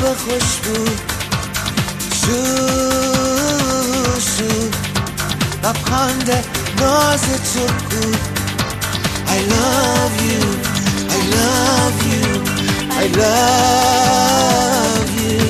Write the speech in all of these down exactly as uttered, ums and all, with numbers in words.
خوشبو شو شو لبخند ناز تو کو I love you I love you I love you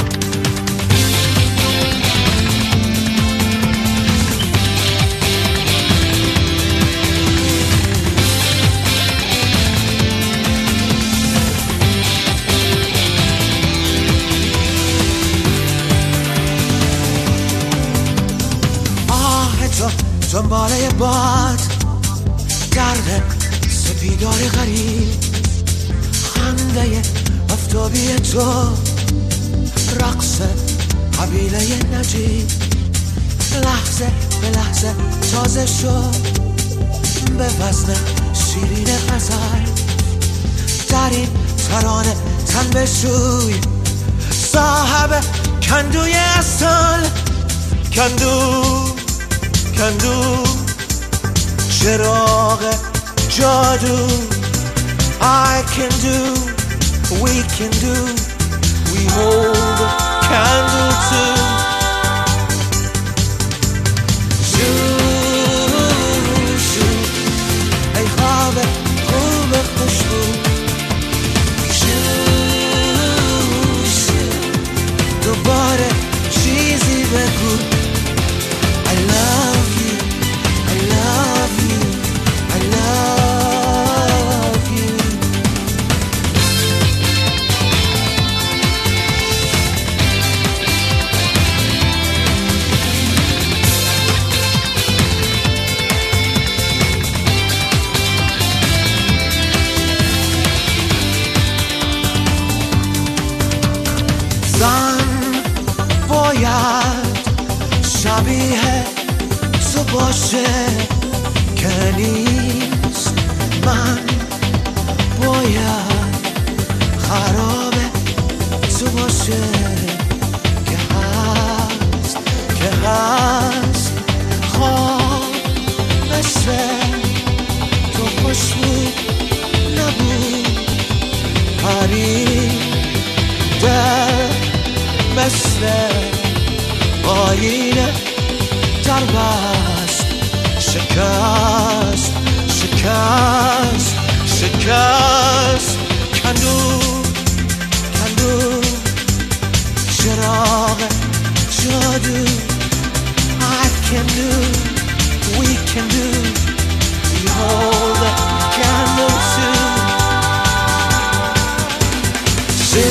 دنباله باد گرد سپیدار غریب خنده آفتابی تو رقص قبیله نجیب لحظه به لحظه تازه شد به وزن شیرین غزل در این ترانه تن بشوی صاحب کندوی اصل کندو کندو چراغ جادو I can do we can do we hold a candle too شو شو ای خواب خوب خوشبو شو شو دوباره چیزی بگو I love you, I love you, I love you زن باید شبیه تو باشه که نیست من باید خراب تو باشه که هست که هست خواب مثل تو خوشبو نبود پریده مثل آینه در بست شکست شکست شکست کندو کندو چراغ جادو I can do we can do we hold a candle too شو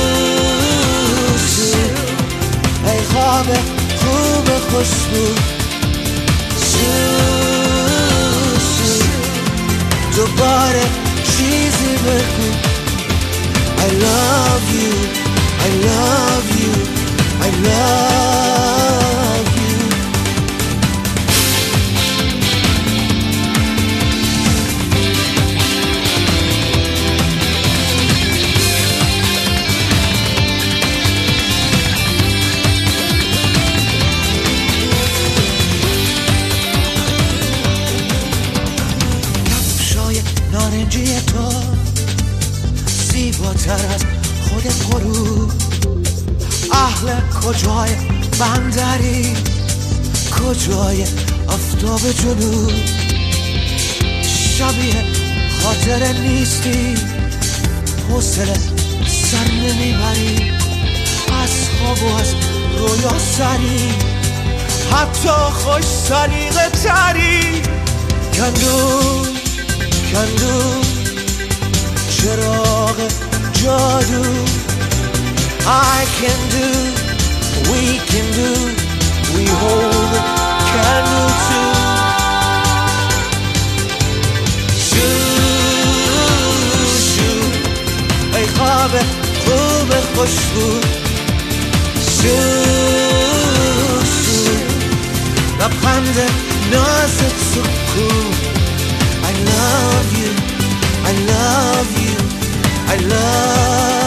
شو ای خواب خوب خوشبو شو شو دوباره چیزی بگو I love you I love you I love you نارنجی تو زیباتر از خود غروب اهل کجای بندری کجای آفتاب جنوب شبیه خاطر نیستی حوصله سر نمیبری از خواب و از رویا سری حتی خوش سلیقه تری کندو کندو چراغ جادو I can do we can do we hold a candle too شو شو ای خواب خوب خوشبو شو شو لبخند ناز تو کو I love you, I love you, I love you